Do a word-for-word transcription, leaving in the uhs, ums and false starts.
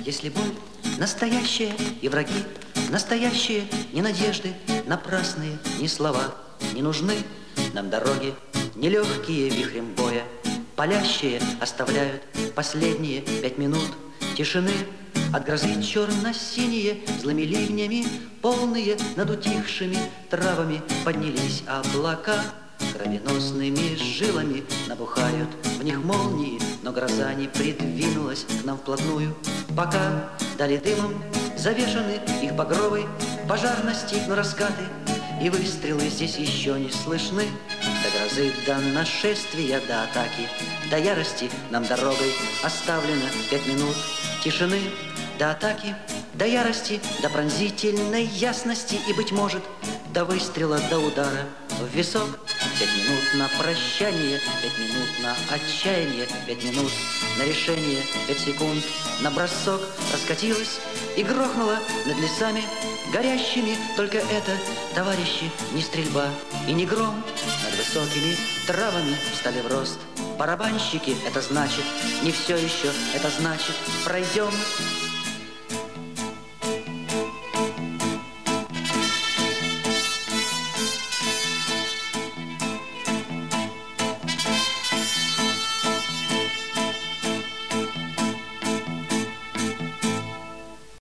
Если боль настоящая и враги настоящие, ни надежды напрасные, ни слова не нужны. Нам дороги нелегкие вихрем боя, палящие оставляют последние пять минут тишины. От грозы черно-синие, злыми ливнями полные, над утихшими травами поднялись облака. Кровеносными жилами набухают в них молнии, но гроза не придвинулась к нам вплотную. Пока дали дымом завешаны их багровый пожар, настиг, но раскаты и выстрелы здесь еще не слышны. До грозы, до нашествия, до атаки, до ярости нам дорогой оставлено пять минут тишины. До атаки, до ярости, до пронзительной ясности и, быть может, до выстрела, до удара в висок. Пять минут на прощание, пять минут на отчаяние, пять минут на решение, пять секунд на бросок. Раскатилась и грохнула над лесами горящими. Только это, товарищи, не стрельба и не гром. Над высокими травами встали в рост барабанщики. Это значит, не все еще, это значит, пройдем.